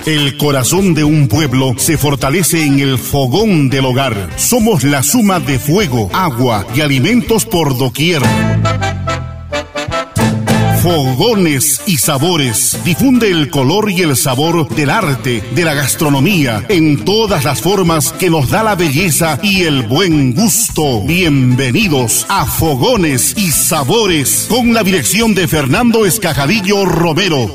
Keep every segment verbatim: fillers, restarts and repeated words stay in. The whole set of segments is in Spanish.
El corazón de un pueblo se fortalece en el fogón del hogar. Somos la suma de fuego, agua y alimentos por doquier. Fogones y sabores. Difunde el color y el sabor del arte, de la gastronomía, en todas las formas que nos da la belleza y el buen gusto. Bienvenidos a Fogones y Sabores, con la dirección de Fernando Escajadillo Romero.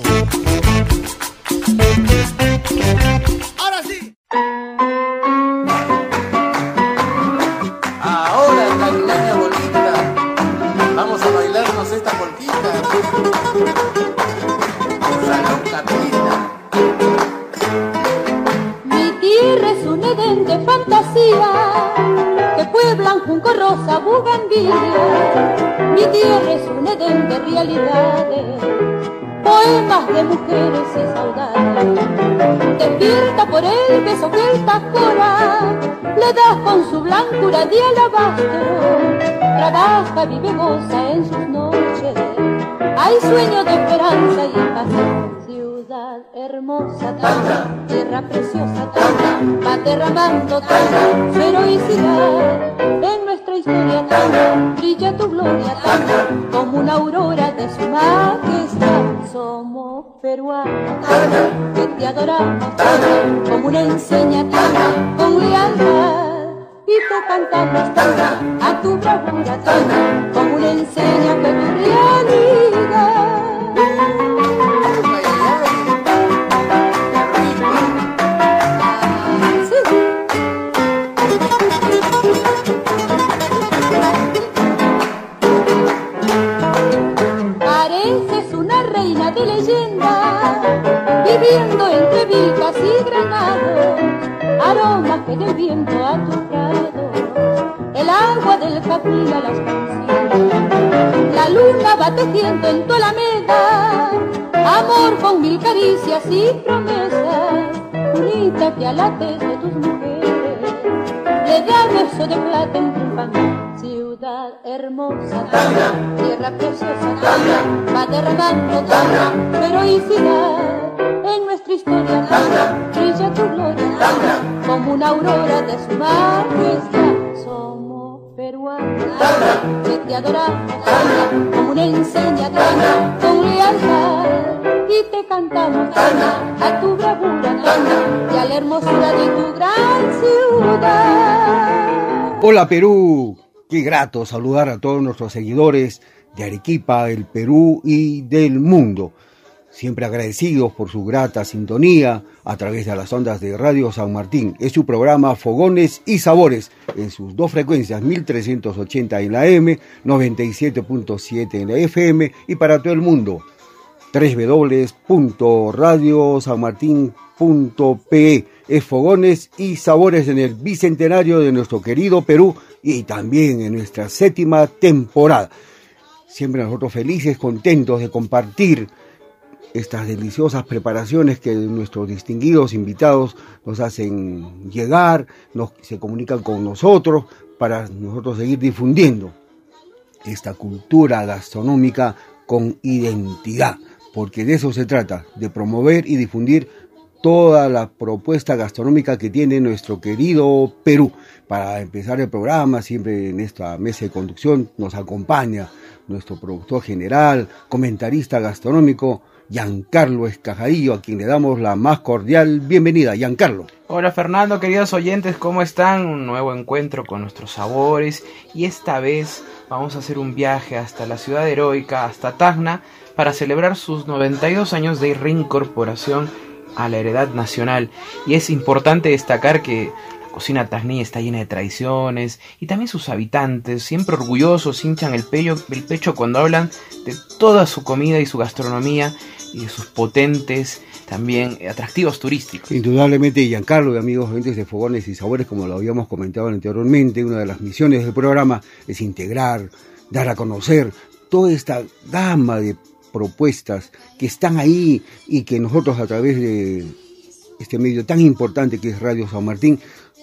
Ahora sí. Ahora, Tailandia bonita, vamos a bailarnos esta polquita. Salón Capita. Mi tierra es un edén de fantasía que pueblan junco, rosa, bugambilia. Mi tierra es un edén de realidades, poemas de mujeres y saudades. Despierta por el beso que el tacora le da con su blancura de alabastro. Trabaja, vive, goza en sus noches, hay sueños de esperanza y paz. Ciudad hermosa, Tacna, tierra preciosa, Tacna, va derramando Tacna su heroicidad. En nuestra historia, Tacna, brilla tu gloria, Tacna, como una aurora de su majestad. Somos peruanos, Tacna, que te adoramos, Tacna, como una enseña, Tacna, con lealtad. Y te cantamos, Tacna, a tu bravura, Tacna, como una enseña que tu realidad. Pareces una reina de leyenda, viviendo entre vilcas y granados, aromas que del viento a tu prado, el agua del capil a las canciones. La luna va tejiendo en tu alameda amor con mil caricias y promesas, bonita que a la tez de tus mujeres le da beso de plata en tu pan. Ciudad hermosa, Tacna, tierra preciosa, Tacna, va derramando Tacna heroicidad. En nuestra historia, Tacna, brilla tu gloria, Tacna, como una aurora de su majestad. Somos peruanos, Tacna, que te adoramos, Tacna, como una enseña, Tacna, con lealtad. Y te cantamos, Tacna, a tu bravura, Tacna, y a la hermosura de tu gran ciudad. Hola Perú, qué grato saludar a todos nuestros seguidores de Arequipa, el Perú y del mundo. Siempre agradecidos por su grata sintonía a través de las ondas de Radio San Martín. Es su programa Fogones y Sabores en sus dos frecuencias, mil trescientos ochenta en la A M, noventa y siete punto siete en la F M y para todo el mundo, doble u doble u doble u punto radio san martín punto p e. Es Fogones y Sabores en el bicentenario de nuestro querido Perú y también en nuestra séptima temporada. Siempre nosotros felices, contentos de compartir estas deliciosas preparaciones que nuestros distinguidos invitados nos hacen llegar, nos, se comunican con nosotros para nosotros seguir difundiendo esta cultura gastronómica con identidad, porque de eso se trata, de promover y difundir toda la propuesta gastronómica que tiene nuestro querido Perú. Para empezar el programa, siempre en esta mesa de conducción nos acompaña nuestro productor general, comentarista gastronómico, Giancarlo Escajadillo, a quien le damos la más cordial bienvenida. Giancarlo. Hola Fernando, queridos oyentes, ¿cómo están? Un nuevo encuentro con nuestros sabores y esta vez vamos a hacer un viaje hasta la ciudad heroica, hasta Tacna, para celebrar sus noventa y dos años de reincorporación a la heredad nacional. Y es importante destacar que la cocina tacneña está llena de tradiciones y también sus habitantes, siempre orgullosos, hinchan el pecho, el pecho cuando hablan de toda su comida y su gastronomía y de sus potentes también atractivos turísticos. Indudablemente, Giancarlo y amigos oyentes de Fogones y Sabores, como lo habíamos comentado anteriormente, una de las misiones del programa es integrar, dar a conocer toda esta gama de propuestas que están ahí y que nosotros a través de este medio tan importante que es Radio San Martín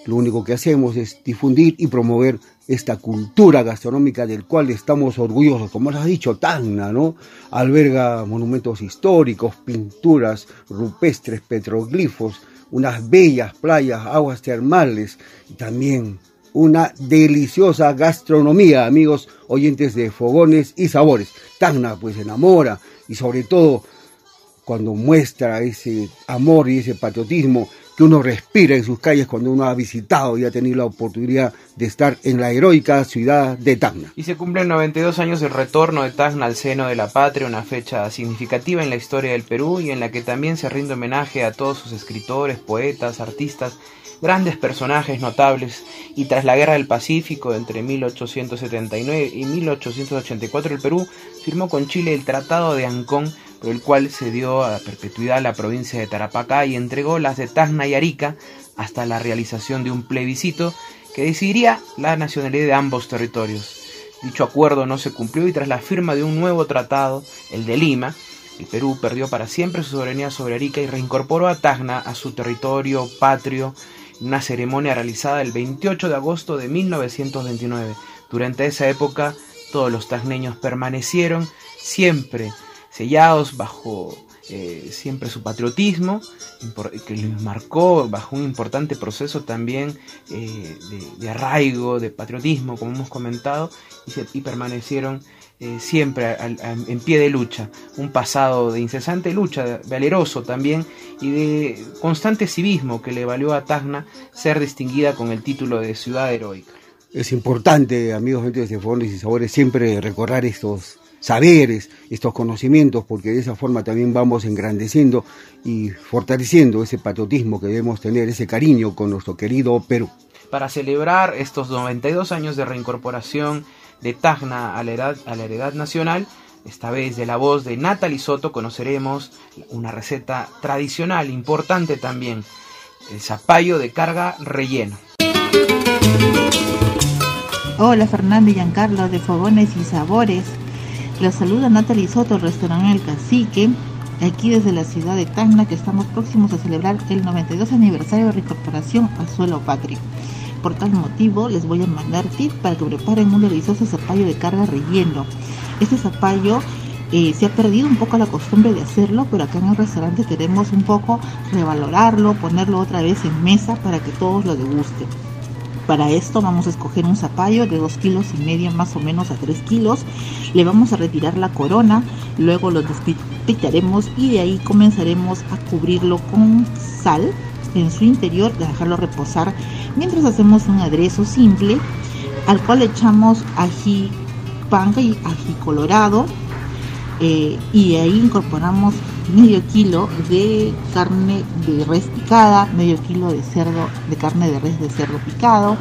lo único que hacemos es difundir y promover esta cultura gastronómica del cual estamos orgullosos. Como les ha dicho, Tacna, ¿no? Alberga monumentos históricos, pinturas rupestres, petroglifos, unas bellas playas, aguas termales y también una deliciosa gastronomía, amigos oyentes de Fogones y Sabores. Tacna pues enamora y sobre todo cuando muestra ese amor y ese patriotismo que uno respira en sus calles cuando uno ha visitado y ha tenido la oportunidad de estar en la heroica ciudad de Tacna. Y se cumplen noventa y dos años del retorno de Tacna al seno de la patria, una fecha significativa en la historia del Perú y en la que también se rinde homenaje a todos sus escritores, poetas, artistas, grandes personajes notables. Y tras la Guerra del Pacífico entre mil ochocientos setenta y nueve y mil ochocientos ochenta y cuatro, el Perú firmó con Chile el Tratado de Ancón, por el cual se dio a perpetuidad la provincia de Tarapacá y entregó las de Tacna y Arica hasta la realización de un plebiscito que decidiría la nacionalidad de ambos territorios. Dicho acuerdo no se cumplió y tras la firma de un nuevo tratado, el de Lima, el Perú perdió para siempre su soberanía sobre Arica y reincorporó a Tacna a su territorio patrio en una ceremonia realizada el veintiocho de agosto de mil novecientos veintinueve. Durante esa época, todos los tacneños permanecieron siempre sellados bajo eh, siempre su patriotismo, que les marcó bajo un importante proceso también eh, de, de arraigo, de patriotismo, como hemos comentado, y, se, y permanecieron eh, siempre a, a, en pie de lucha, un pasado de incesante lucha, valeroso también, y de constante civismo que le valió a Tacna ser distinguida con el título de ciudad heroica. Es importante, amigos oyentes de Fogones y Sabores, siempre recordar estos saberes, estos conocimientos, porque de esa forma también vamos engrandeciendo y fortaleciendo ese patriotismo que debemos tener, ese cariño con nuestro querido Perú. Para celebrar estos noventa y dos años de reincorporación de Tacna a la heredad, a la heredad nacional, esta vez de la voz de Natalie Soto conoceremos una receta tradicional, importante también, el zapallo de carga relleno. Hola, Fernando y Giancarlo de Fogones y Sabores. Los saluda Natalie Soto, el restaurante El Cacique, aquí desde la ciudad de Tacna, que estamos próximos a celebrar el noventa y dos aniversario de reincorporación al suelo patrio. Por tal motivo, les voy a mandar tips para que preparen un delicioso zapallo de carga relleno. Este zapallo eh, se ha perdido un poco la costumbre de hacerlo, pero acá en el restaurante queremos un poco revalorarlo, ponerlo otra vez en mesa para que todos lo degusten. Para esto vamos a escoger un zapallo de dos kilos y medio más o menos a tres kilos. Le vamos a retirar la corona, luego lo despitaremos y de ahí comenzaremos a cubrirlo con sal en su interior, de dejarlo reposar mientras hacemos un aderezo simple al cual le echamos ají panca y ají colorado eh, y de ahí incorporamos medio kilo de carne de res picada, medio kilo de cerdo, de carne de res de cerdo picado,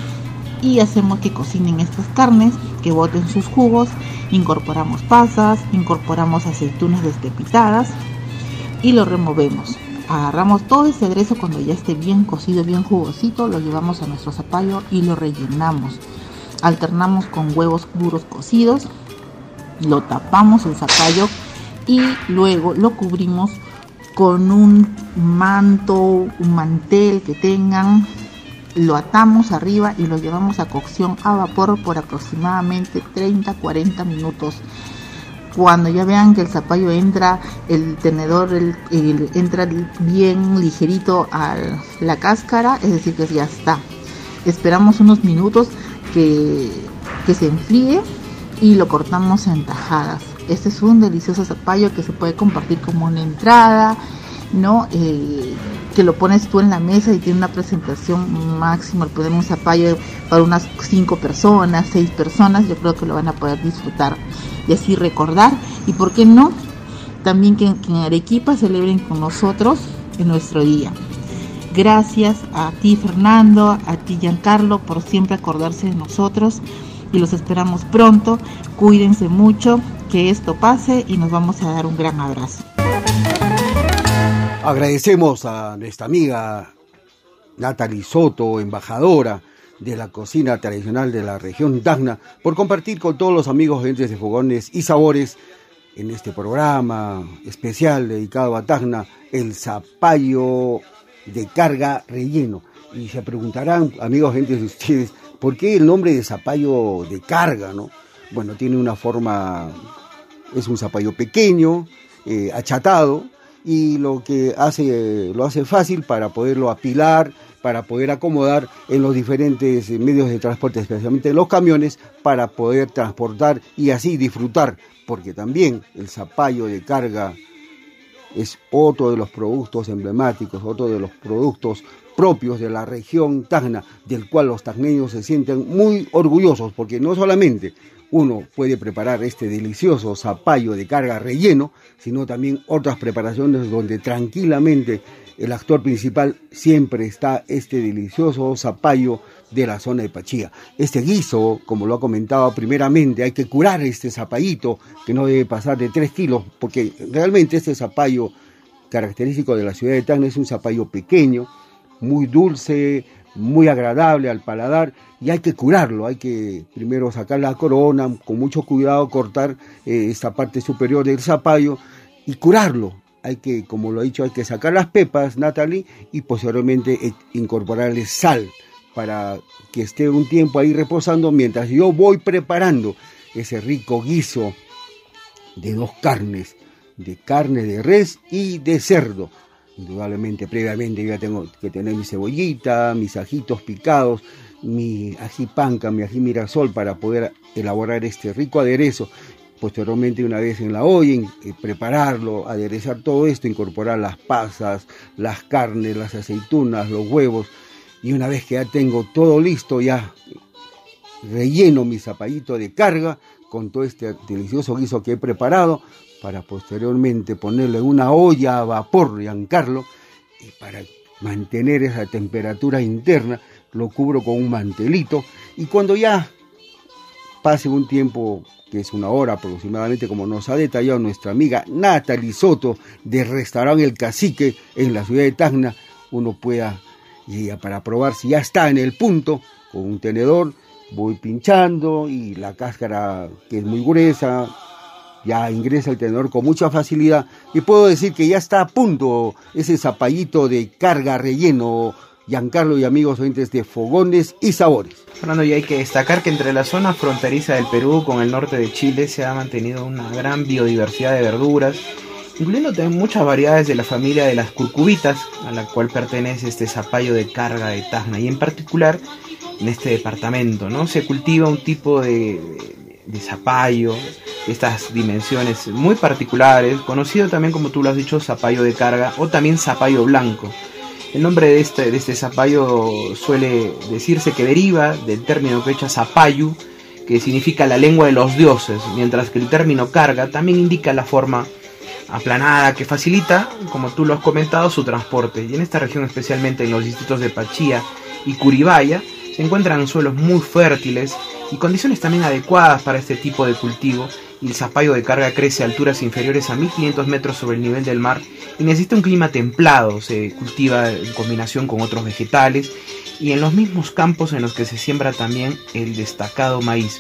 y hacemos que cocinen estas carnes, que boten sus jugos. Incorporamos pasas, incorporamos aceitunas despepitadas y lo removemos. Agarramos todo ese aderezo cuando ya esté bien cocido, bien jugosito, lo llevamos a nuestro zapallo y lo rellenamos. Alternamos con huevos duros cocidos, lo tapamos el zapallo y luego lo cubrimos con un manto, un mantel que tengan, lo atamos arriba y lo llevamos a cocción a vapor por aproximadamente treinta a cuarenta minutos. Cuando ya vean que el zapallo entra, el tenedor el, el, entra bien ligerito a la cáscara, es decir que ya está. Esperamos unos minutos que, que se enfríe y lo cortamos en tajadas. Este es un delicioso zapallo que se puede compartir como una entrada, ¿no? Eh, que lo pones tú en la mesa y tiene una presentación máxima. El poner un zapallo para unas cinco personas, seis personas, yo creo que lo van a poder disfrutar y así recordar. Y por qué no, también que, que en Arequipa celebren con nosotros en nuestro día. Gracias a ti, Fernando, a ti, Giancarlo, por siempre acordarse de nosotros. Y los esperamos pronto. Cuídense mucho, que esto pase y nos vamos a dar un gran abrazo. Agradecemos a nuestra amiga Natalie Soto, embajadora de la cocina tradicional de la región Tacna, por compartir con todos los amigos oyentes de Fogones y Sabores en este programa especial dedicado a Tacna, el zapallo de carga relleno. Y se preguntarán, amigos, gente de ustedes, ¿por qué el nombre de zapallo de carga, no? Bueno, tiene una forma, es un zapallo pequeño, eh, achatado, y lo que hace, lo hace fácil para poderlo apilar, para poder acomodar en los diferentes medios de transporte, especialmente los camiones, para poder transportar y así disfrutar, porque también el zapallo de carga es otro de los productos emblemáticos, otro de los productos propios de la región Tacna, del cual los tacneños se sienten muy orgullosos, porque no solamente uno puede preparar este delicioso zapallo de carga relleno, sino también otras preparaciones donde tranquilamente el actor principal siempre está este delicioso zapallo de la zona de Pachía. Este guiso, como lo ha comentado primeramente, hay que curar este zapallito, que no debe pasar de tres kilos, porque realmente este zapallo característico de la ciudad de Tacna es un zapallo pequeño, muy dulce, muy agradable al paladar, y hay que curarlo, hay que primero sacar la corona, con mucho cuidado cortar eh, esta parte superior del zapallo y curarlo. Hay que, como lo he dicho, hay que sacar las pepas, Natalie, y posteriormente eh, incorporarle sal para que esté un tiempo ahí reposando mientras yo voy preparando ese rico guiso de dos carnes, de carne de res y de cerdo. Indudablemente, previamente yo ya tengo que tener mi cebollita, mis ajitos picados, mi ají panca, mi ají mirasol para poder elaborar este rico aderezo. Posteriormente, una vez en la olla, eh, prepararlo, aderezar todo esto, incorporar las pasas, las carnes, las aceitunas, los huevos. Y una vez que ya tengo todo listo, ya relleno mi zapallito de carga con todo este delicioso guiso que he preparado, para posteriormente ponerlo en una olla a vapor, Giancarlo, y para mantener esa temperatura interna, lo cubro con un mantelito, y cuando ya pase un tiempo, que es una hora aproximadamente, como nos ha detallado nuestra amiga Natalie Soto, del restaurante El Cacique, en la ciudad de Tacna, uno pueda, y para probar si ya está en el punto, con un tenedor, voy pinchando, y la cáscara, que es muy gruesa, ya ingresa el tenedor con mucha facilidad, y puedo decir que ya está a punto ese zapallito de carga relleno, Giancarlo y amigos oyentes de Fogones y Sabores. Fernando, y hay que destacar que entre la zona fronteriza del Perú con el norte de Chile se ha mantenido una gran biodiversidad de verduras, incluyendo también muchas variedades de la familia de las curcubitas, a la cual pertenece este zapallo de carga de Tacna, y en particular en este departamento, ¿no? Se cultiva un tipo de, de zapallo, estas dimensiones muy particulares, conocido también, como tú lo has dicho, zapallo de carga o también zapallo blanco. El nombre de este, de este zapallo suele decirse que deriva del término quechua zapayu, que significa la lengua de los dioses, mientras que el término carga también indica la forma aplanada que facilita, como tú lo has comentado, su transporte. Y en esta región, especialmente en los distritos de Pachía y Curibaya, se encuentran suelos muy fértiles y condiciones también adecuadas para este tipo de cultivo, y el zapallo de carga crece a alturas inferiores a mil quinientos metros sobre el nivel del mar y necesita un clima templado. Se cultiva en combinación con otros vegetales y en los mismos campos en los que se siembra también el destacado maíz.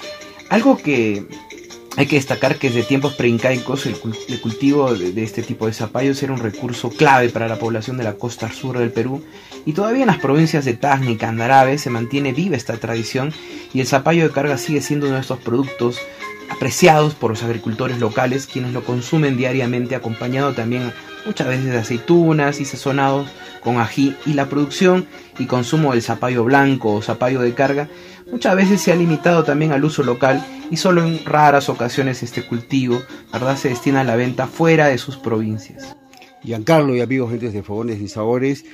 Algo que hay que destacar que desde tiempos preincaicos el, el cultivo de, de este tipo de zapallos era un recurso clave para la población de la costa sur del Perú, y todavía en las provincias de Tacna y Candarave se mantiene viva esta tradición, y el zapallo de carga sigue siendo uno de estos productos apreciados por los agricultores locales, quienes lo consumen diariamente, acompañado también muchas veces de aceitunas y sazonados con ají. Y la producción y consumo del zapallo blanco o zapallo de carga muchas veces se ha limitado también al uso local, y solo en raras ocasiones este cultivo, ¿verdad?, se destina a la venta fuera de sus provincias. Giancarlo y amigos gentes de Fogones y Sabores,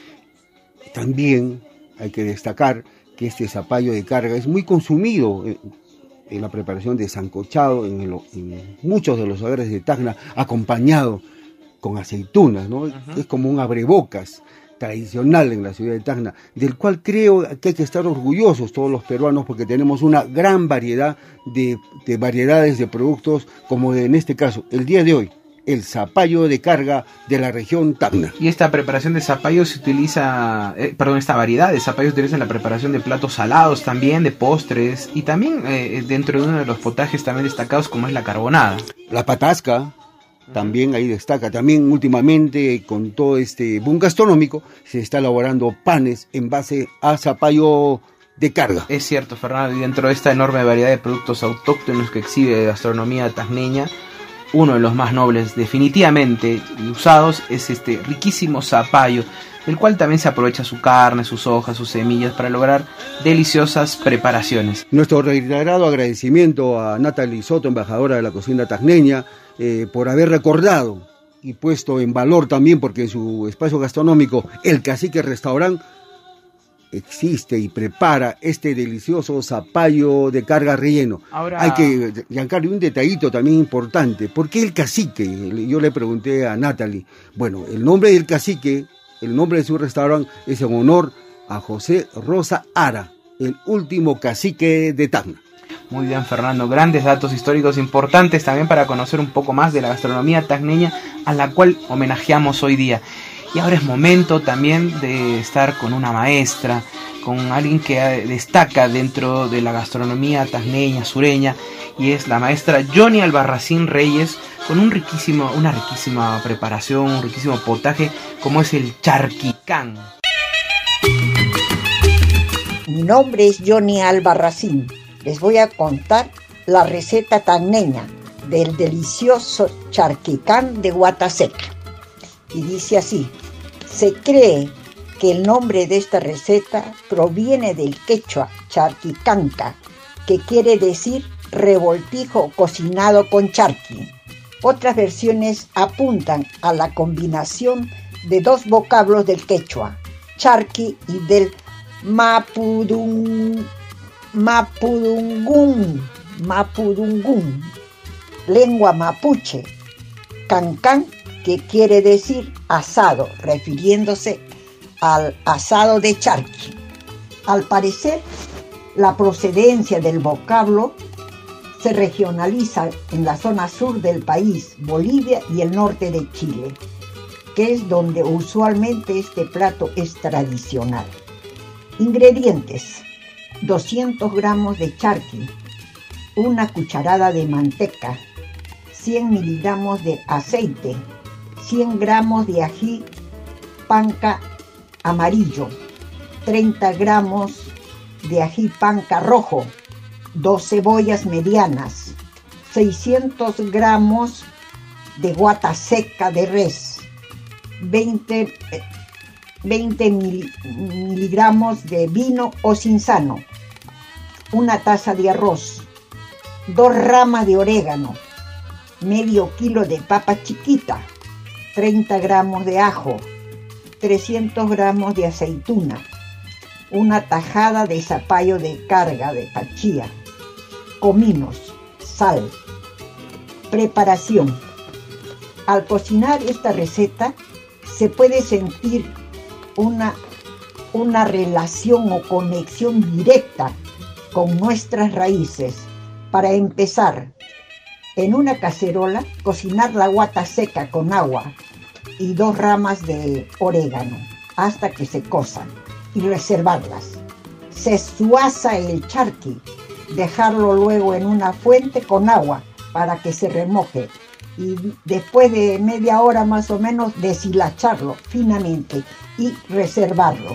también hay que destacar que este zapallo de carga es muy consumido en, en la preparación de sancochado en, el, en muchos de los hogares de Tacna, acompañado con aceitunas, ¿no? Uh-huh. Es como un abrebocas tradicional en la ciudad de Tacna, del cual creo que hay que estar orgullosos todos los peruanos, porque tenemos una gran variedad de, de variedades de productos, como en este caso, el día de hoy, el zapallo de carga de la región Tacna. Y esta preparación de zapallo se utiliza, eh, perdón, esta variedad de zapallo se utiliza en la preparación de platos salados también, de postres, y también eh, dentro de uno de los potajes también destacados, como es la carbonada. La patasca, También ahí destaca, también últimamente con todo este boom gastronómico se está elaborando panes en base a zapallo de carga. Es cierto, Fernando, y dentro de esta enorme variedad de productos autóctonos que exhibe gastronomía tacneña, uno de los más nobles definitivamente usados es este riquísimo zapallo, del cual también se aprovecha su carne, sus hojas, sus semillas para lograr deliciosas preparaciones. Nuestro reiterado agradecimiento a Natalie Soto, embajadora de la cocina tacneña, eh, por haber recordado y puesto en valor también, porque en su espacio gastronómico El Cacique Restaurant existe y prepara este delicioso zapallo de carga relleno. Ahora... Hay que, Giancarlo, un detallito también importante. ¿Por qué El Cacique? Yo le pregunté a Natalie. Bueno, el nombre del cacique, el nombre de su restaurante es en honor a José Rosa Ara, el último cacique de Tacna. Muy bien, Fernando, grandes datos históricos importantes también para conocer un poco más de la gastronomía tacneña a la cual homenajeamos hoy día. Y ahora es momento también de estar con una maestra, con alguien que destaca dentro de la gastronomía tacneña, sureña, y es la maestra Johnny Albarracín Reyes, con un riquísimo, una riquísima preparación, un riquísimo potaje, como es el charquicán. Mi nombre es Johnny Albarracín. Les voy a contar la receta tacneña del delicioso charquicán de guata seca. Y dice así: se cree que el nombre de esta receta proviene del quechua charquicanca, que quiere decir revoltijo cocinado con charqui. Otras versiones apuntan a la combinación de dos vocablos del quechua, charqui, y del mapudung, mapudungún, mapudungún, lengua mapuche, cancán, que quiere decir asado, refiriéndose al asado de charqui. Al parecer, la procedencia del vocablo se regionaliza en la zona sur del país, Bolivia y el norte de Chile, que es donde usualmente este plato es tradicional. Ingredientes: doscientos gramos de charqui, una cucharada de manteca, cien miligramos de aceite, cien gramos de ají panca amarillo, treinta gramos de ají panca rojo, dos cebollas medianas, seiscientos gramos de guata seca de res, veinte, veinte miligramos de vino o cinzano, una taza de arroz, dos ramas de orégano, medio kilo de papa chiquita, treinta gramos de ajo, trescientos gramos de aceituna, una tajada de zapallo de carga de pachía, cominos, sal. Preparación: al cocinar esta receta se puede sentir una, una relación o conexión directa con nuestras raíces. Para empezar, en una cacerola, cocinar la guata seca con agua y dos ramas de orégano hasta que se cosan y reservarlas. Se suaza el charqui, dejarlo luego en una fuente con agua para que se remoje y después de media hora más o menos deshilacharlo finamente y reservarlo.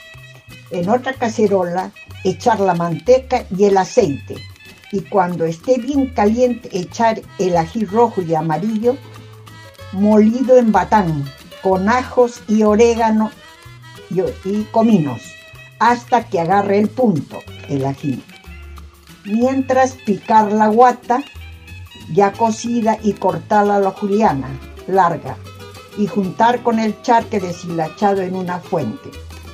En otra cacerola echar la manteca y el aceite, y cuando esté bien caliente echar el ají rojo y amarillo molido en batán con ajos y orégano y, y cominos hasta que agarre el punto el ají. Mientras picar la guata ya cocida y cortarla a la juliana larga y juntar con el charque deshilachado en una fuente.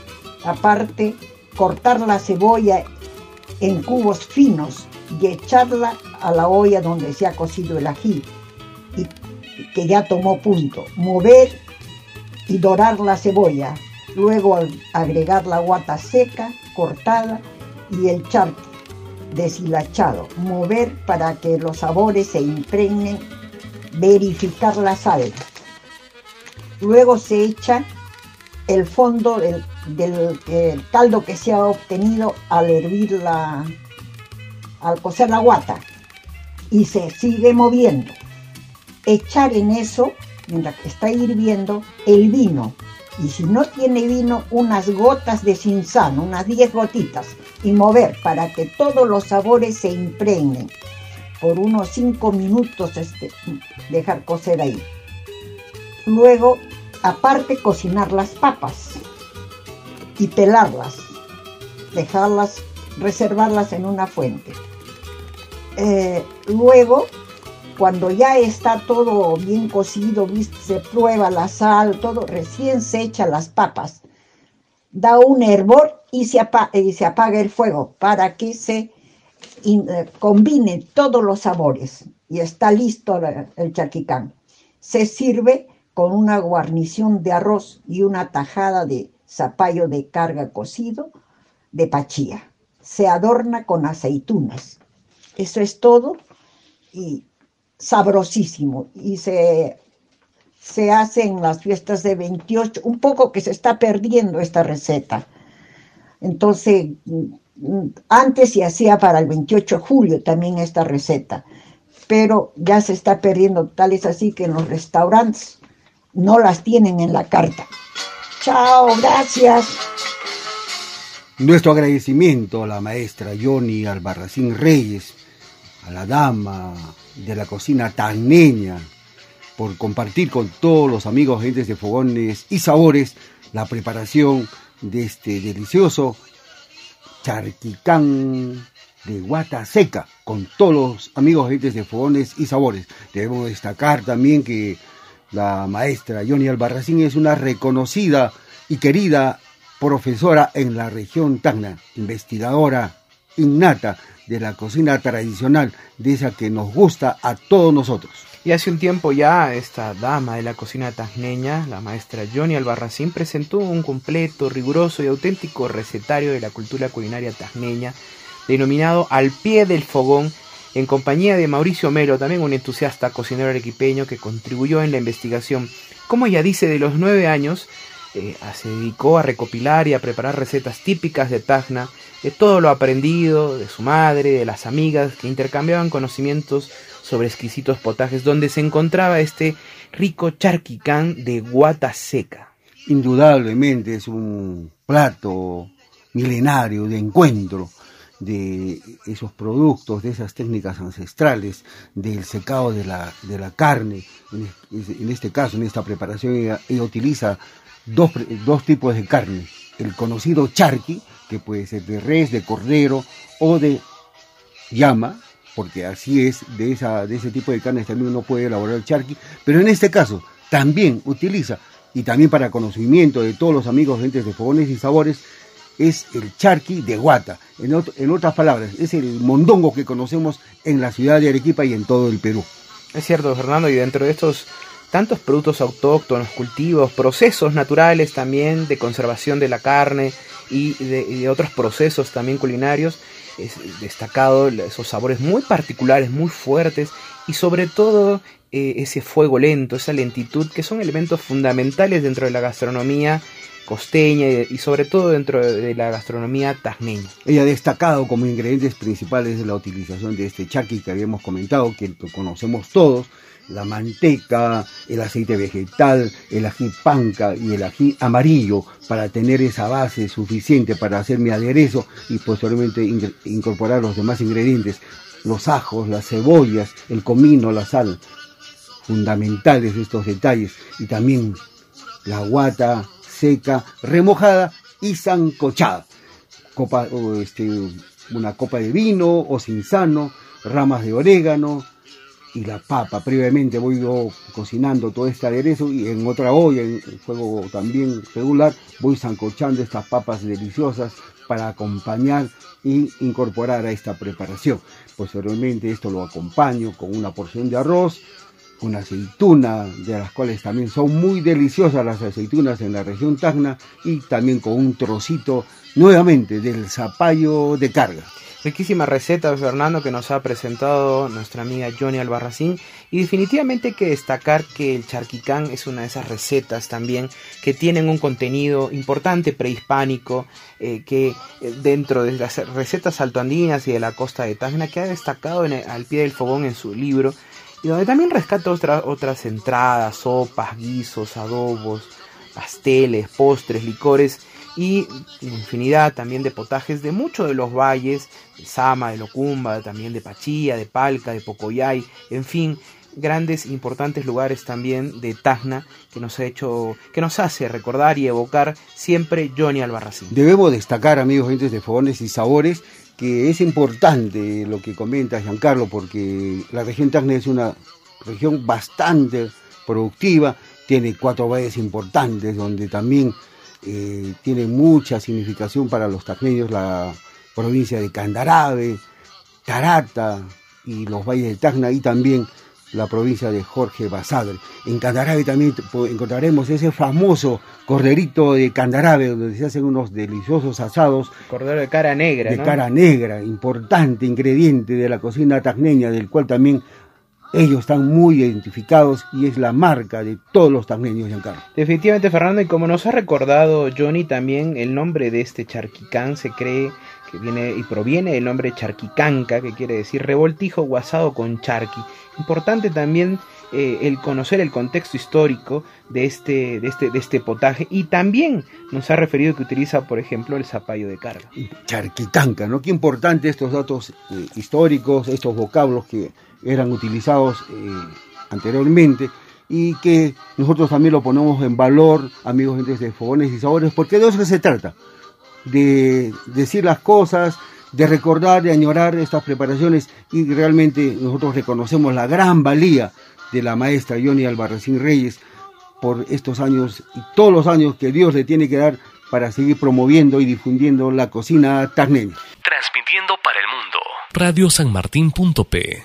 Aparte, cortar la cebolla en cubos finos y echarla a la olla donde se ha cocido el ají y que ya tomó punto. Mover y dorar la cebolla. Luego agregar la guata seca, cortada, y el charque deshilachado. Mover para que los sabores se impregnen. Verificar la sal. Luego se echa el fondo del, del el caldo que se ha obtenido al hervir la, al cocer la guata, y se sigue moviendo. echar en eso, mientras que está hirviendo, el vino. Y si no tiene vino, unas gotas de cinzano, unas diez gotitas, y mover para que todos los sabores se impregnen. Por unos cinco minutos este, dejar cocer ahí. Luego, aparte, cocinar las papas y pelarlas, dejarlas, reservarlas en una fuente. Eh, luego, cuando ya está todo bien cocido, ¿viste? Se prueba la sal, todo, recién se echa las papas, da un hervor y se apaga, y se apaga el fuego para que se in, eh, combinen todos los sabores y está listo el, el charquicán. Se sirve con una guarnición de arroz y una tajada de zapallo de carga cocido de pachía. Se adorna con aceitunas. Eso es todo y sabrosísimo. Y se, se hace en las fiestas de veintiocho, un poco que se está perdiendo esta receta. Entonces, antes se hacía para el veintiocho de julio también esta receta, pero ya se está perdiendo, tal es así que en los restaurantes no las tienen en la carta. Chao, gracias. Nuestro agradecimiento a la maestra Yoni Albarracín Reyes, a la dama de la cocina tagneña, por compartir con todos los amigos gentes de Fogones y Sabores la preparación de este delicioso charquicán de guata seca, con todos los amigos gentes de Fogones y Sabores. Debemos destacar también que la maestra Yoni Albarracín es una reconocida y querida profesora en la región Tacna, investigadora innata de la cocina tradicional, de esa que nos gusta a todos nosotros. Y hace un tiempo ya esta dama de la cocina tacneña, la maestra Yoni Albarracín, presentó un completo, riguroso y auténtico recetario de la cultura culinaria tacneña, denominado Al Pie del Fogón, en compañía de Mauricio Melo, también un entusiasta cocinero arequipeño que contribuyó en la investigación. Como ella dice, de los nueve años, eh, se dedicó a recopilar y a preparar recetas típicas de Tacna, de todo lo aprendido de su madre, de las amigas, que intercambiaban conocimientos sobre exquisitos potajes, donde se encontraba este rico charquicán de guata seca. Indudablemente es un plato milenario de encuentro de esos productos, de esas técnicas ancestrales, del secado de la, de la carne. En, en este caso, en esta preparación, ella, ella utiliza dos, dos tipos de carne. El conocido charqui, que puede ser de res, de cordero o de llama, porque así es, de, esa, de ese tipo de carnes también uno puede elaborar el charqui, pero en este caso también utiliza, y también para conocimiento de todos los amigos gentes de Fogones y Sabores, es el charqui de guata. En, otro, en otras palabras, es el mondongo que conocemos en la ciudad de Arequipa y en todo el Perú. Es cierto, Fernando, y dentro de estos tantos productos autóctonos, cultivos, procesos naturales también de conservación de la carne y de, y de otros procesos también culinarios, es destacado esos sabores muy particulares, muy fuertes, y sobre todo eh, ese fuego lento, esa lentitud, que son elementos fundamentales dentro de la gastronomía costeña y, y sobre todo dentro de la gastronomía tacneña. Ella ha destacado como ingredientes principales de la utilización de este charqui que habíamos comentado, que conocemos todos: la manteca, el aceite vegetal, el ají panca y el ají amarillo, para tener esa base suficiente para hacer mi aderezo y posteriormente in- incorporar los demás ingredientes, los ajos, las cebollas, el comino, la sal. Fundamentales estos detalles, y también la guata seca, remojada y sancochada. Copa, o este, una copa de vino o cinzano, ramas de orégano y la papa. Previamente voy yo cocinando todo este aderezo, y en otra olla, en fuego también regular, voy sancochando estas papas deliciosas para acompañar e incorporar a esta preparación. Posteriormente esto lo acompaño con una porción de arroz, una aceituna, de las cuales también son muy deliciosas las aceitunas en la región Tacna, y también con un trocito nuevamente del zapallo de carga. Riquísima receta, Fernando, que nos ha presentado nuestra amiga Yoni Albarracín, y definitivamente hay que destacar que el charquicán es una de esas recetas también que tienen un contenido importante prehispánico, eh, que dentro de las recetas altoandinas y de la costa de Tacna, que ha destacado en el, Al Pie del Fogón en su libro, y donde también rescata otra, otras entradas, sopas, guisos, adobos, pasteles, postres, licores y infinidad también de potajes de muchos de los valles, de Sama, de Locumba, también de Pachía, de Palca, de Pocoyay, en fin, grandes importantes lugares también de Tacna que nos ha hecho, que nos hace recordar y evocar siempre Johnny Albarracín. Debemos destacar, amigos oyentes de Fogones y Sabores, que es importante lo que comenta Giancarlo, porque la región Tacna es una región bastante productiva, tiene cuatro valles importantes donde también eh, tiene mucha significación para los tacneños, la provincia de Candarave, Tarata y los valles de Tacna, y también la provincia de Jorge Basadre. En Candarave también encontraremos ese famoso corderito de Candarave, donde se hacen unos deliciosos asados. Cordero de cara negra, De ¿no? cara negra, importante ingrediente de la cocina tacneña, del cual también ellos están muy identificados y es la marca de todos los tacneños, Giancarlo. Definitivamente, Fernando, y como nos ha recordado Johnny, también el nombre de este charquicán se cree que viene y proviene del nombre charquicanca, que quiere decir revoltijo o asado con charqui. Importante también eh, el conocer el contexto histórico de este, de, este, de este potaje, y también nos ha referido que utiliza, por ejemplo, el zapallo de carga. Charquicanca, ¿no? Qué importante estos datos eh, históricos, estos vocablos que eran utilizados eh, anteriormente y que nosotros también lo ponemos en valor, amigos gentes de Fogones y Sabores, porque de eso se trata, de decir las cosas, de recordar, de añorar estas preparaciones, y realmente nosotros reconocemos la gran valía de la maestra Johnny Albarracín Reyes por estos años y todos los años que Dios le tiene que dar para seguir promoviendo y difundiendo la cocina tacneña. Transmitiendo para el mundo. radio san martín punto pe.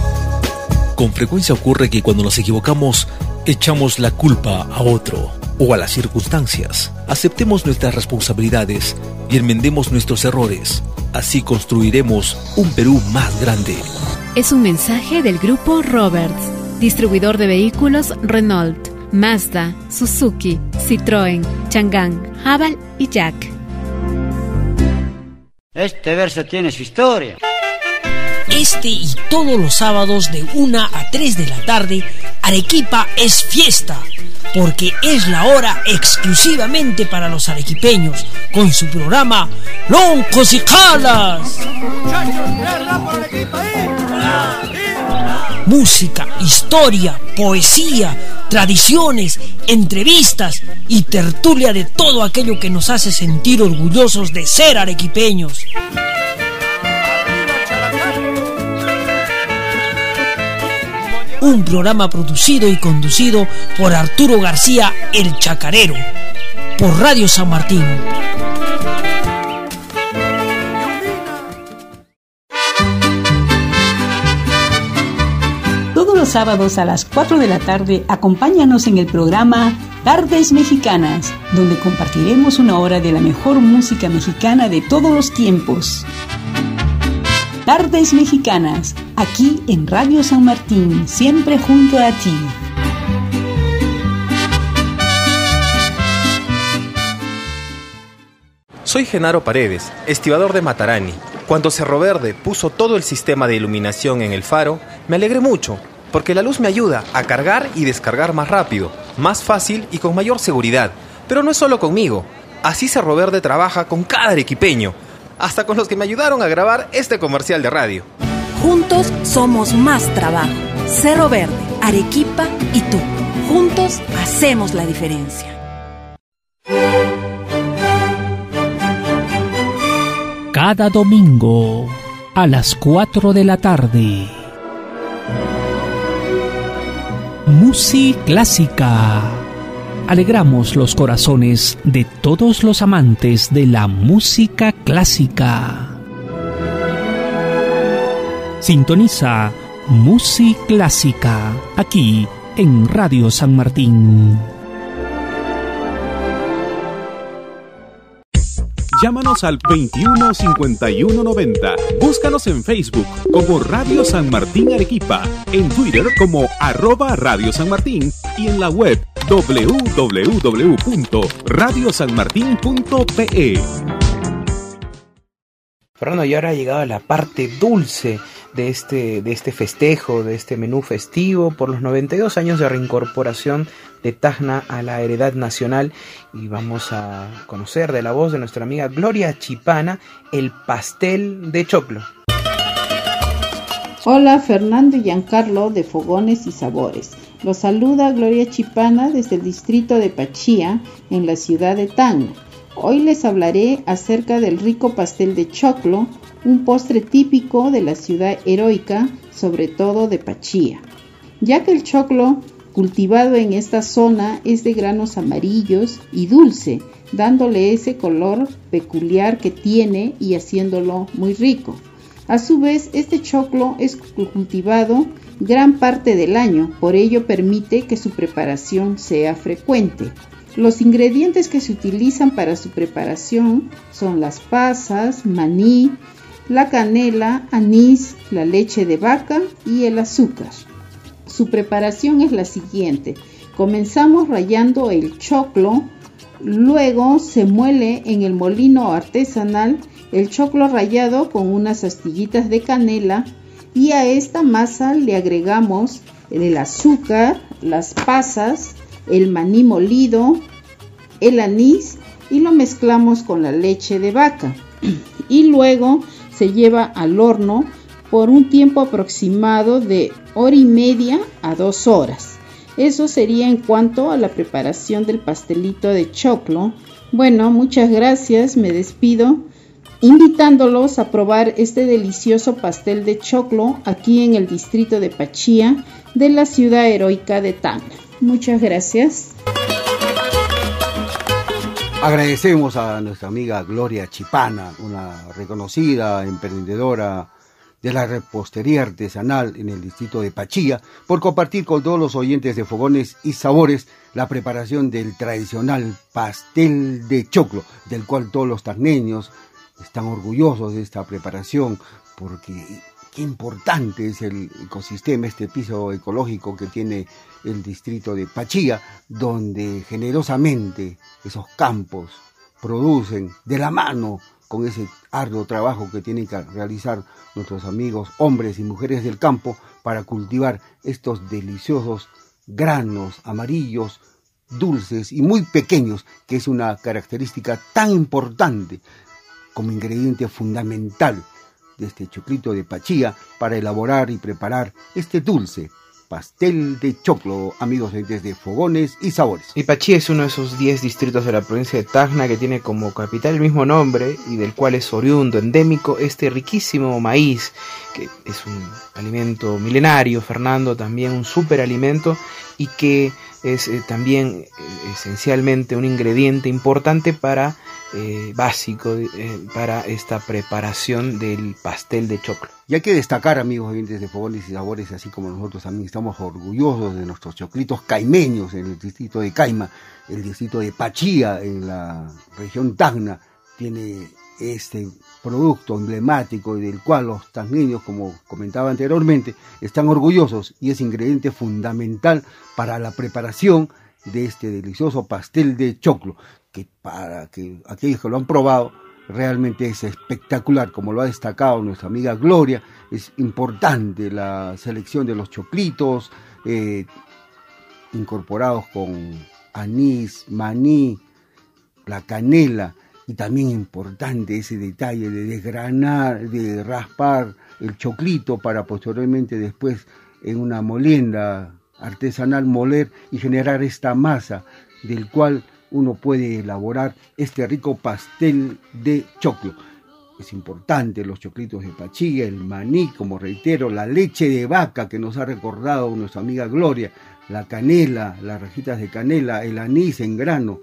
Con frecuencia ocurre que cuando nos equivocamos, echamos la culpa a otro o a las circunstancias. Aceptemos nuestras responsabilidades y enmendemos nuestros errores. Así construiremos un Perú más grande. Es un mensaje del Grupo Roberts, distribuidor de vehículos Renault, Mazda, Suzuki, Citroën, Chang'an, Haval y Jack. Este verso tiene su historia. Este y todos los sábados de una a tres de la tarde, Arequipa es fiesta, porque es la hora exclusivamente para los arequipeños, con su programa Loncos y Jalas. Música, historia, poesía, tradiciones, entrevistas y tertulia de todo aquello que nos hace sentir orgullosos de ser arequipeños. Un programa producido y conducido por Arturo García, el Chacarero, por Radio San Martín. Todos los sábados a las cuatro de la tarde, acompáñanos en el programa Tardes Mexicanas, donde compartiremos una hora de la mejor música mexicana de todos los tiempos. Tardes Mexicanas, aquí en Radio San Martín, siempre junto a ti. Soy Genaro Paredes, estibador de Matarani. Cuando Cerro Verde puso todo el sistema de iluminación en el faro, me alegré mucho, porque la luz me ayuda a cargar y descargar más rápido, más fácil y con mayor seguridad. Pero no es solo conmigo, así Cerro Verde trabaja con cada arequipeño, hasta con los que me ayudaron a grabar este comercial de radio. Juntos somos más trabajo. Cerro Verde, Arequipa y tú. Juntos hacemos la diferencia. Cada domingo a las cuatro de la tarde. Música clásica. Alegramos los corazones de todos los amantes de la música clásica. Sintoniza Música Clásica aquí en Radio San Martín. Llámanos al veintiuno cincuenta y uno noventa. Búscanos en Facebook como Radio San Martín Arequipa, en Twitter como arroba Radio San Martín y en la web doble u doble u doble u punto radio san martín punto pe. Fernando, y ahora ha llegado a la parte dulce de este, de este festejo, de este menú festivo por los noventa y dos años de reincorporación de Tacna a la heredad nacional, y vamos a conocer de la voz de nuestra amiga Gloria Chipana el pastel de choclo. Hola, Fernando y Giancarlo de Fogones y Sabores. Los saluda Gloria Chipana desde el distrito de Pachía, en la ciudad de Tacna. Hoy les hablaré acerca del rico pastel de choclo, un postre típico de la ciudad heroica, sobre todo de Pachía, ya que el choclo cultivado en esta zona es de granos amarillos y dulce, dándole ese color peculiar que tiene y haciéndolo muy rico. A su vez, este choclo es cultivado gran parte del año, por ello permite que su preparación sea frecuente. Los ingredientes que se utilizan para su preparación son las pasas, maní, la canela, anís, la leche de vaca y el azúcar. Su preparación es la siguiente: comenzamos rallando el choclo, luego se muele en el molino artesanal el choclo rallado con unas astillitas de canela, y a esta masa le agregamos el azúcar, las pasas, el maní molido, el anís, y lo mezclamos con la leche de vaca y luego se lleva al horno por un tiempo aproximado de hora y media a dos horas. Eso sería en cuanto a la preparación del pastelito de choclo. Bueno, muchas gracias, me despido invitándolos a probar este delicioso pastel de choclo aquí en el distrito de Pachía de la ciudad heroica de Tacna. Muchas gracias. Agradecemos a nuestra amiga Gloria Chipana, una reconocida emprendedora de la repostería artesanal en el distrito de Pachía, por compartir con todos los oyentes de Fogones y Sabores la preparación del tradicional pastel de choclo, del cual todos los tacneños están orgullosos de esta preparación, porque qué importante es el ecosistema, este piso ecológico que tiene el distrito de Pachía, donde generosamente esos campos producen de la mano con ese arduo trabajo que tienen que realizar nuestros amigos hombres y mujeres del campo para cultivar estos deliciosos granos amarillos, dulces y muy pequeños, que es una característica tan importante como ingrediente fundamental de este choclito de Pachía para elaborar y preparar este dulce pastel de choclo, amigos desde Fogones y Sabores. Y Pachía es uno de esos diez distritos de la provincia de Tacna que tiene como capital el mismo nombre y del cual es oriundo, endémico, este riquísimo maíz, que es un alimento milenario, Fernando, también un superalimento, y que es eh, también eh, esencialmente un ingrediente importante para Eh, básico eh, para esta preparación del pastel de choclo. Y hay que destacar, amigos oyentes de Fogones y Sabores, así como nosotros también estamos orgullosos de nuestros choclitos caimeños en el distrito de Caima, el distrito de Pachía en la región Tacna tiene este producto emblemático del cual los tacneños, como comentaba anteriormente, están orgullosos, y es ingrediente fundamental para la preparación de este delicioso pastel de choclo, que para que aquellos que lo han probado realmente es espectacular. Como lo ha destacado nuestra amiga Gloria, es importante la selección de los choclitos eh, incorporados con anís, maní, la canela, y también importante ese detalle de desgranar, de raspar el choclito para posteriormente después en una molienda artesanal moler y generar esta masa del cual uno puede elaborar este rico pastel de choclo. Es importante los choclitos de Pachía, el maní, como reitero, la leche de vaca que nos ha recordado nuestra amiga Gloria, la canela, las rajitas de canela, el anís en grano,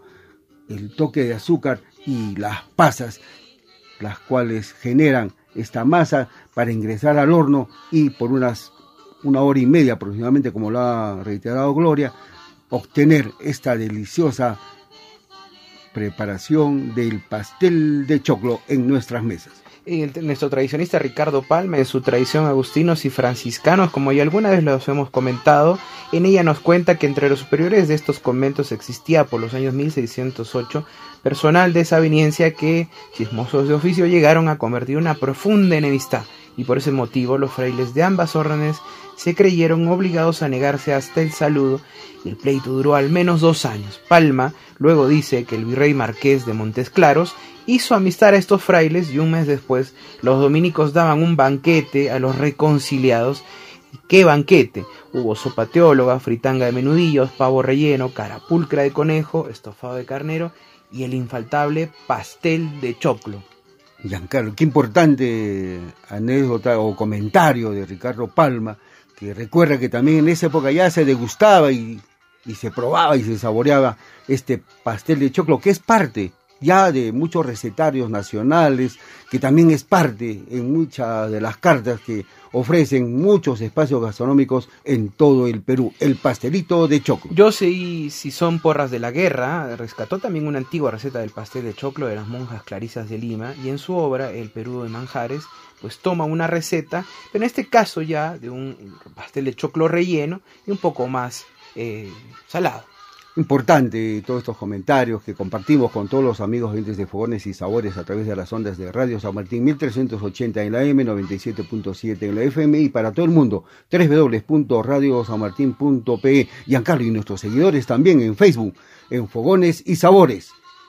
el toque de azúcar y las pasas, las cuales generan esta masa para ingresar al horno y por unas una hora y media aproximadamente, como lo ha reiterado Gloria, obtener esta deliciosa preparación del pastel de choclo en nuestras mesas. Y el, nuestro tradicionista Ricardo Palma, en su tradición agustinos y franciscanos, como ya alguna vez los hemos comentado, en ella nos cuenta que entre los superiores de estos conventos existía por los años mil seiscientos ocho personal de esa aveniencia que, chismosos de oficio, llegaron a convertir una profunda enemistad y por ese motivo los frailes de ambas órdenes se creyeron obligados a negarse hasta el saludo y el pleito duró al menos dos años. Palma luego dice que el virrey marqués de Montes Claros hizo amistar a estos frailes y un mes después los dominicos daban un banquete a los reconciliados. ¿Qué banquete? Hubo sopa teóloga, fritanga de menudillos, pavo relleno, carapulcra de conejo, estofado de carnero y el infaltable pastel de choclo. Giancarlo, qué importante anécdota o comentario de Ricardo Palma, que recuerda que también en esa época ya se degustaba y, y se probaba y se saboreaba este pastel de choclo, que es parte ya de muchos recetarios nacionales, que también es parte en muchas de las cartas que ofrecen muchos espacios gastronómicos en todo el Perú, el pastelito de choclo. Yo sé si son porras de la guerra, rescató también una antigua receta del pastel de choclo de las monjas clarisas de Lima, y en su obra, El Perú de Manjares, pues toma una receta, pero en este caso ya de un pastel de choclo relleno y un poco más eh, salado. Importante todos estos comentarios que compartimos con todos los amigos oyentes de Fogones y Sabores a través de las ondas de Radio San Martín mil trescientos ochenta en la A M, noventa y siete punto siete en la F M y para todo el mundo doble u doble u doble u punto radio san martín punto pe e. Giancarlo, y nuestros seguidores también en Facebook, en Fogones y Sabores.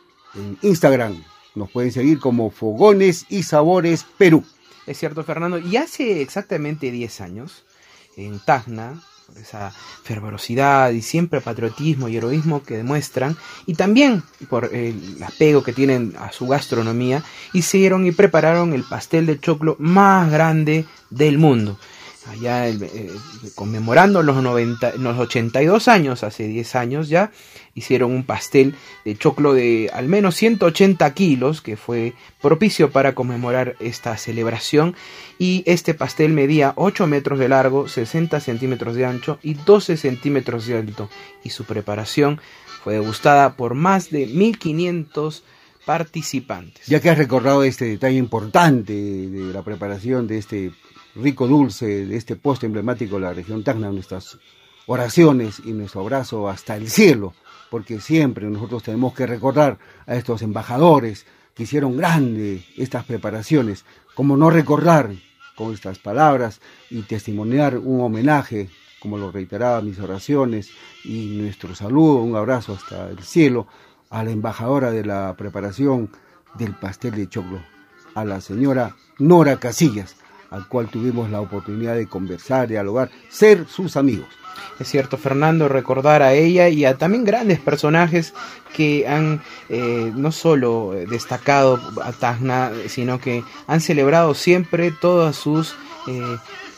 En Instagram nos pueden seguir como Fogones y Sabores Perú. Es cierto, Fernando, y hace exactamente diez años, en Tacna, esa fervorosidad y siempre patriotismo y heroísmo que demuestran, y también por el apego que tienen a su gastronomía, hicieron y prepararon el pastel de choclo más grande del mundo. Allá eh, conmemorando los, noventa, los ochenta y dos años, hace diez años ya, hicieron un pastel de choclo de al menos ciento ochenta kilos, que fue propicio para conmemorar esta celebración, y este pastel medía ocho metros de largo, sesenta centímetros de ancho y doce centímetros de alto, y su preparación fue degustada por más de mil quinientos participantes. Ya que has recordado este detalle importante de la preparación de este rico dulce, de este postre emblemático de la región Tacna, nuestras oraciones y nuestro abrazo hasta el cielo, porque siempre nosotros tenemos que recordar a estos embajadores que hicieron grande estas preparaciones, como no recordar con estas palabras y testimoniar un homenaje, como lo reiteraba mis oraciones y nuestro saludo, un abrazo hasta el cielo, a la embajadora de la preparación del pastel de choclo, a la señora Nora Casillas, al cual tuvimos la oportunidad de conversar, dialogar, ser sus amigos. Es cierto, Fernando, recordar a ella y a también grandes personajes que han eh, no solo destacado a Tacna, sino que han celebrado siempre todas sus, eh,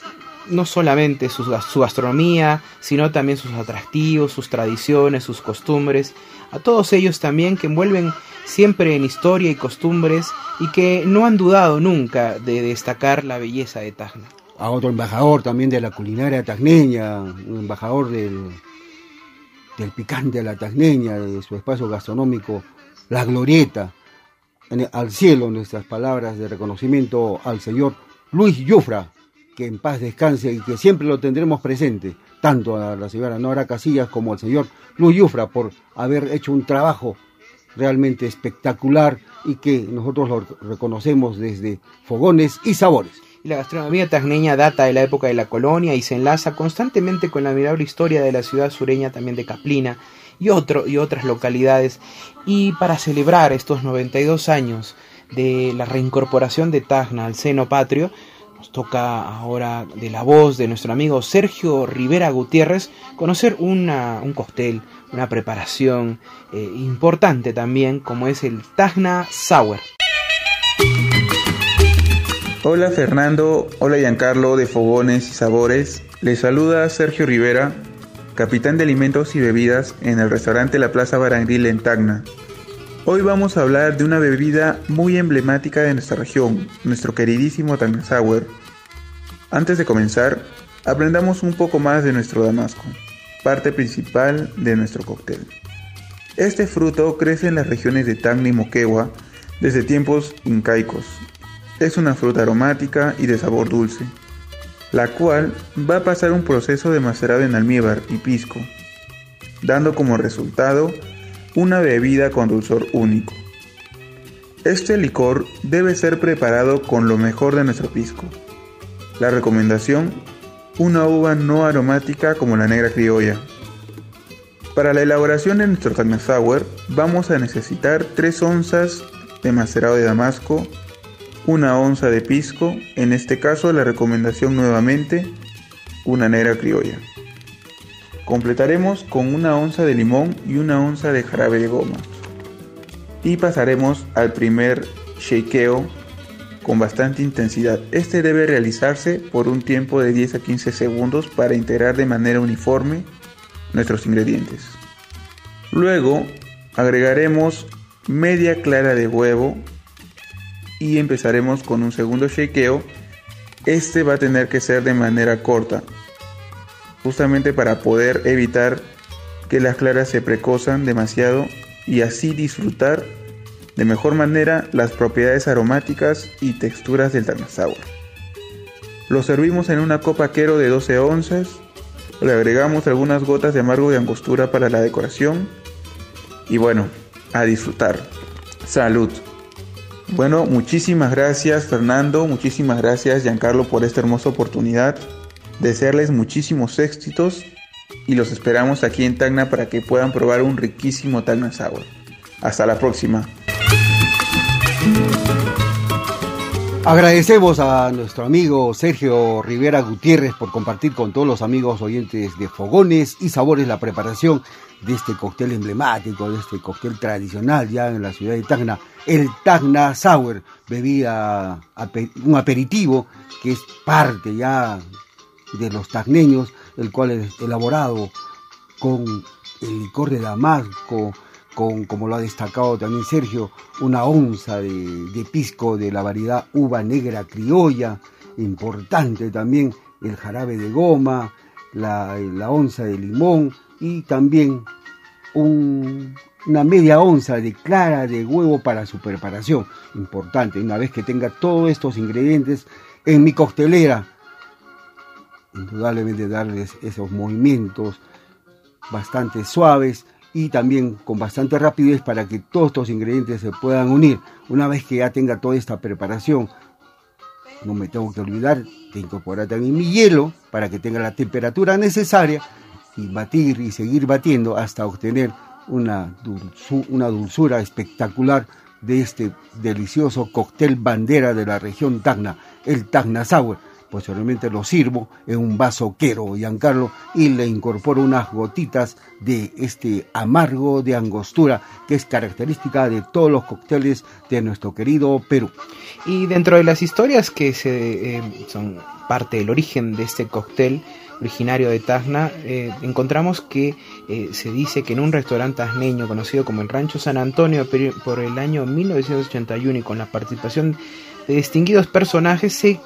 no solamente sus, su gastronomía, sino también sus atractivos, sus tradiciones, sus costumbres. A todos ellos también que envuelven siempre en historia y costumbres y que no han dudado nunca de destacar la belleza de Tacna. A otro embajador también de la culinaria tacneña, un embajador del, del picante de la tacneña, de su espacio gastronómico, La Glorieta. En, al cielo nuestras palabras de reconocimiento al señor Luis Yufra, que en paz descanse y que siempre lo tendremos presente, tanto a la señora Nora Casillas como al señor Luis Yufra, por haber hecho un trabajo realmente espectacular y que nosotros lo reconocemos desde Fogones y Sabores. Y la gastronomía tacneña data de la época de la colonia y se enlaza constantemente con la admirable historia de la ciudad sureña también de Caplina y, otro, y otras localidades. Y para celebrar estos noventa y dos años de la reincorporación de Tacna al seno patrio, nos toca ahora, de la voz de nuestro amigo Sergio Rivera Gutiérrez, conocer una, un cóctel, una preparación eh, importante también, como es el Tacna Sour. Hola Fernando, hola Giancarlo de Fogones y Sabores. Les saluda Sergio Rivera, capitán de alimentos y bebidas en el restaurante La Plaza Barangril en Tacna. Hoy vamos a hablar de una bebida muy emblemática de nuestra región, nuestro queridísimo Tacna Sour. Antes de comenzar, aprendamos un poco más de nuestro damasco, parte principal de nuestro cóctel. Este fruto crece en las regiones de Tacna y Moquegua desde tiempos incaicos. Es una fruta aromática y de sabor dulce, la cual va a pasar un proceso de macerado en almíbar y pisco, dando como resultado una bebida con dulzor único. Este licor debe ser preparado con lo mejor de nuestro pisco, La recomendación: una uva no aromática como la negra criolla. Para la elaboración de nuestro Tacna Sour vamos a necesitar tres onzas de macerado de damasco, una onza de pisco, en este caso la recomendación nuevamente, una negra criolla. Completaremos con una onza de limón y una onza de jarabe de goma. Y pasaremos al primer shakeo con bastante intensidad. Este debe realizarse por un tiempo de diez a quince segundos para integrar de manera uniforme nuestros ingredientes. Luego agregaremos media clara de huevo y empezaremos con un segundo shakeo. Este va a tener que ser de manera corta, justamente para poder evitar que las claras se precosan demasiado y así disfrutar de mejor manera las propiedades aromáticas y texturas del Tacna Sour. Lo servimos en una copa Quero de doce onzas, le agregamos algunas gotas de amargo de angostura para la decoración y bueno, a disfrutar. ¡Salud! Bueno, muchísimas gracias Fernando, muchísimas gracias Giancarlo por esta hermosa oportunidad. Desearles muchísimos éxitos y los esperamos aquí en Tacna para que puedan probar un riquísimo Tacna Sour. Hasta la próxima. Agradecemos a nuestro amigo Sergio Rivera Gutiérrez por compartir con todos los amigos oyentes de Fogones y Sabores la preparación de este cóctel emblemático, de este cóctel tradicional ya en la ciudad de Tacna, el Tacna Sour, bebida, un aperitivo que es parte ya de los tacneños, el cual es elaborado con el licor de damasco, con, como lo ha destacado también Sergio, una onza de, de pisco de la variedad uva negra criolla, importante también el jarabe de goma, la, la onza de limón y también un, una media onza de clara de huevo para su preparación, importante. Una vez que tenga todos estos ingredientes en mi coctelera, indudablemente darles esos movimientos bastante suaves y también con bastante rapidez para que todos estos ingredientes se puedan unir. Una vez que ya tenga toda esta preparación, no me tengo que olvidar de incorporar también mi hielo para que tenga la temperatura necesaria y batir y seguir batiendo hasta obtener una, dulzu, una dulzura espectacular de este delicioso cóctel bandera de la región Tacna, el Tacna Sour. Posteriormente lo sirvo en un vaso Quero, Giancarlo, y le incorporo unas gotitas de este amargo de angostura que es característica de todos los cócteles de nuestro querido Perú. Y dentro de las historias que se, eh, son parte del origen de este cóctel originario de Tacna, eh, encontramos que eh, se dice que en un restaurante tasneño conocido como el Rancho San Antonio por el año mil novecientos ochenta y uno y con la participación de distinguidos personajes se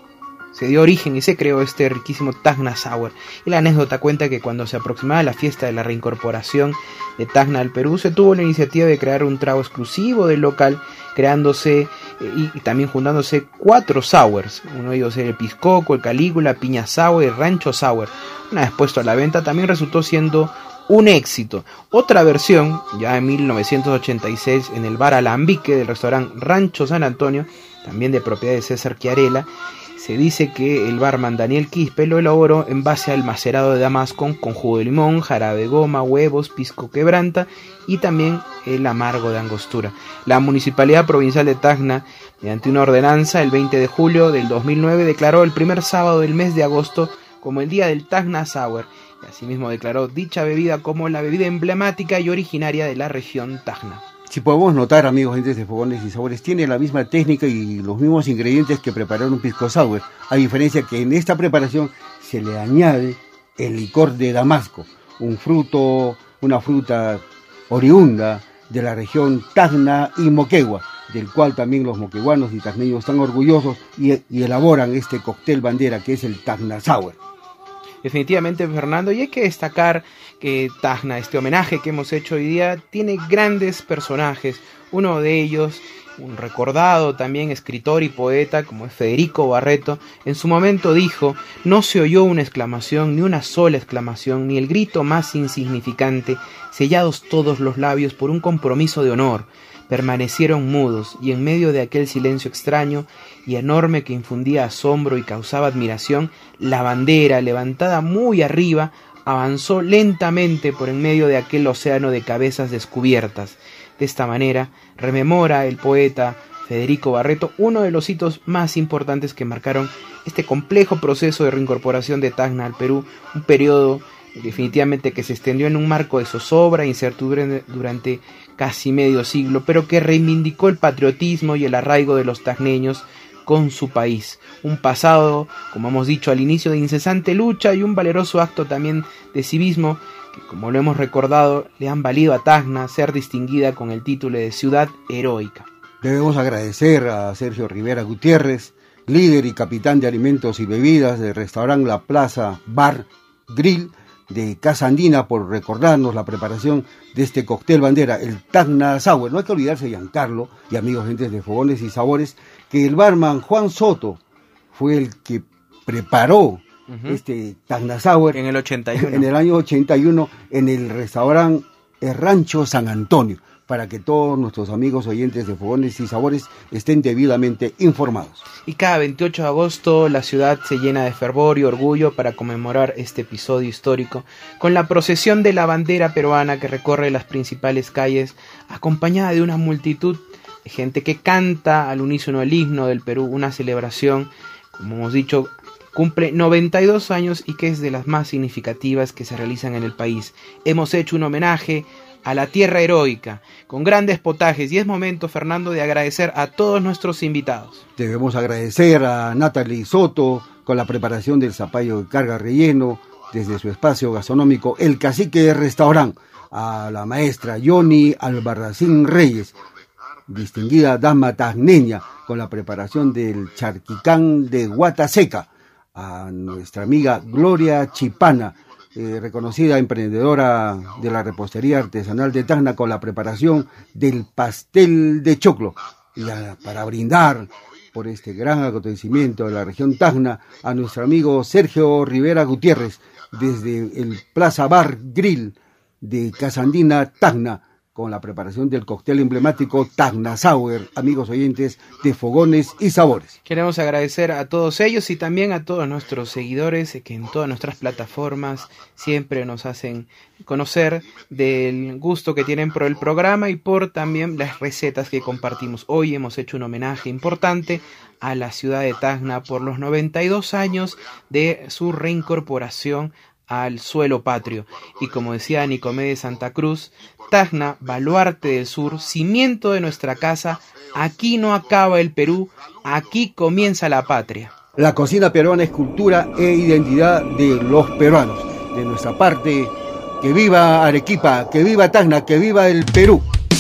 Se dio origen y se creó este riquísimo Tacna Sour. Y la anécdota cuenta que cuando se aproximaba la fiesta de la reincorporación de Tacna al Perú, se tuvo la iniciativa de crear un trago exclusivo del local, creándose eh, y, y también juntándose cuatro sours. Uno de ellos era el Piscoco, el Calígula, Piña Sour y Rancho Sour. Una vez puesto a la venta, también resultó siendo un éxito. Otra versión, ya en mil novecientos ochenta y seis, en el bar Alambique del restaurante Rancho San Antonio, también de propiedad de César Chiarella, se dice que el barman Daniel Quispe lo elaboró en base al macerado de damasco con jugo de limón, jarabe de goma, huevos, pisco quebranta y también el amargo de angostura. La Municipalidad Provincial de Tacna, mediante una ordenanza el veinte de julio del dos mil nueve, declaró el primer sábado del mes de agosto como el día del Tacna Sour. Y asimismo declaró dicha bebida como la bebida emblemática y originaria de la región Tacna. Si podemos notar, amigos oyentes de Fogones y Sabores, tiene la misma técnica y los mismos ingredientes que preparar un pisco sour, a diferencia que en esta preparación se le añade el licor de damasco, un fruto, una fruta oriunda de la región Tacna y Moquegua, del cual también los moqueguanos y tacneños están orgullosos y, y elaboran este cóctel bandera que es el Tacna Sour. Definitivamente, Fernando, y hay que destacar que Tacna, este homenaje que hemos hecho hoy día, tiene grandes personajes. Uno de ellos, un recordado también escritor y poeta como es Federico Barreto, en su momento dijo: no se oyó una exclamación, ni una sola exclamación, ni el grito más insignificante, sellados todos los labios por un compromiso de honor. permanecieron mudos, y en medio de aquel silencio extraño y enorme que infundía asombro y causaba admiración, la bandera, levantada muy arriba, avanzó lentamente por en medio de aquel océano de cabezas descubiertas. De esta manera, rememora el poeta Federico Barreto uno de los hitos más importantes que marcaron este complejo proceso de reincorporación de Tacna al Perú, un periodo definitivamente que se extendió en un marco de zozobra e incertidumbre durante casi medio siglo, pero que reivindicó el patriotismo y el arraigo de los tacneños con su país. Un pasado, como hemos dicho al inicio, de incesante lucha y un valeroso acto también de civismo que, como lo hemos recordado, le han valido a Tacna ser distinguida con el título de Ciudad Heroica. Debemos agradecer a Sergio Rivera Gutiérrez, líder y capitán de alimentos y bebidas del restaurante La Plaza Bar Grill de Casa Andina, por recordarnos la preparación de este cóctel bandera, el Tacna Sour. No hay que olvidarse, Giancarlo y amigos gentes de Fogones y Sabores, que el barman Juan Soto fue el que preparó uh-huh. este Tacna Sour en el ochenta y uno. En el año ochenta y uno en el restaurante El Rancho San Antonio, para que todos nuestros amigos oyentes de Fogones y Sabores estén debidamente informados. Y cada veintiocho de agosto la ciudad se llena de fervor y orgullo para conmemorar este episodio histórico, con la procesión de la bandera peruana que recorre las principales calles, acompañada de una multitud de gente que canta al unísono el himno del Perú, una celebración, como hemos dicho, cumple noventa y dos años y que es de las más significativas que se realizan en el país. Hemos hecho un homenaje a la tierra heroica, con grandes potajes, y es momento, Fernando, de agradecer a todos nuestros invitados. Debemos agradecer a Natalie Soto con la preparación del zapallo de carga relleno desde su espacio gastronómico El Cacique Restaurant, a la maestra Yoni Albarracín Reyes, distinguida dama tacneña, con la preparación del charquicán de guata seca, a nuestra amiga Gloria Chipana, Eh, reconocida emprendedora de la repostería artesanal de Tacna, con la preparación del pastel de choclo. Y a, para brindar por este gran acontecimiento de la región Tacna, a nuestro amigo Sergio Rivera Gutiérrez, desde el Plaza Bar Grill de Casa Andina, Tacna, con la preparación del cóctel emblemático Tacna Sour, amigos oyentes de Fogones y Sabores. Queremos agradecer a todos ellos y también a todos nuestros seguidores que en todas nuestras plataformas siempre nos hacen conocer del gusto que tienen por el programa y por también las recetas que compartimos. Hoy hemos hecho un homenaje importante a la ciudad de Tacna por los noventa y dos años de su reincorporación al suelo patrio. Y como decía Nicomé Santa Cruz, Tacna, baluarte del sur, cimiento de nuestra casa, aquí no acaba el Perú, aquí comienza la patria. La cocina peruana es cultura e identidad de los peruanos. De nuestra parte, que viva Arequipa, que viva Tacna, que viva el Perú.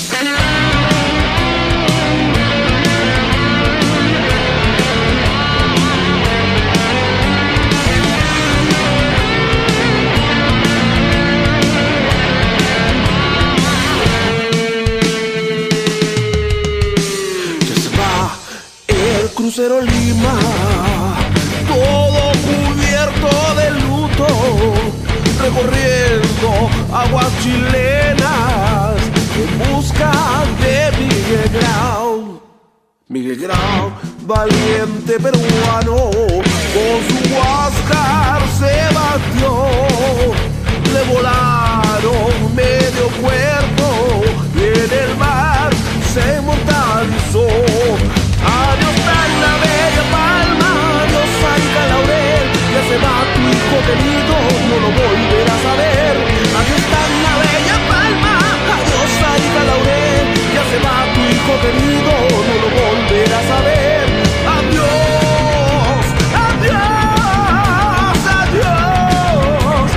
Crucero Lima, todo cubierto de luto, recorriendo aguas chilenas en busca de Miguel Grau. Miguel Grau, valiente peruano, con su huáscar se batió, le volaron medio cuerpo y en el mar se mortalizó. Adiós Tacna, bella palma, adiós Arica Laurel, ya se va tu hijo querido, no lo volverás a ver. Adiós Tacna, bella palma, adiós Arica Laurel, ya se va tu hijo querido, no lo volverás a ver. Adiós, adiós, adiós,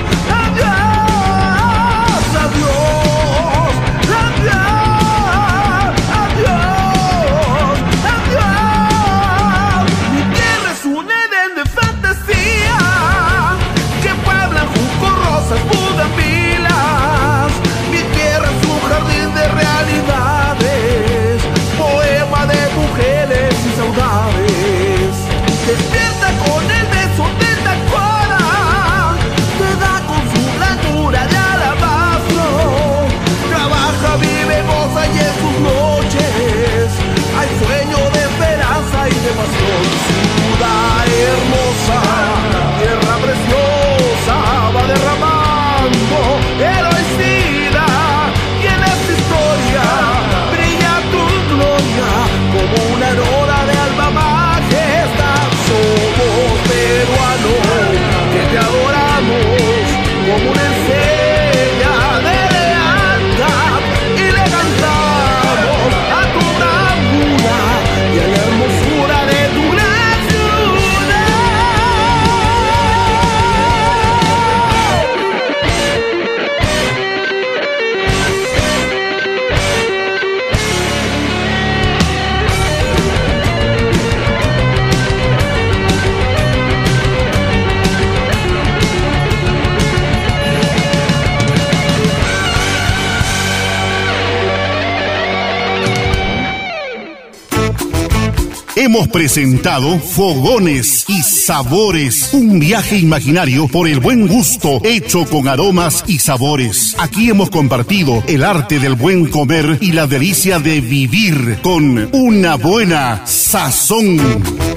adiós, adiós, adiós, adiós. hemos presentado Fogones y Sabores, un viaje imaginario por el buen gusto hecho con aromas y sabores. Aquí hemos compartido el arte del buen comer y la delicia de vivir con una buena sazón.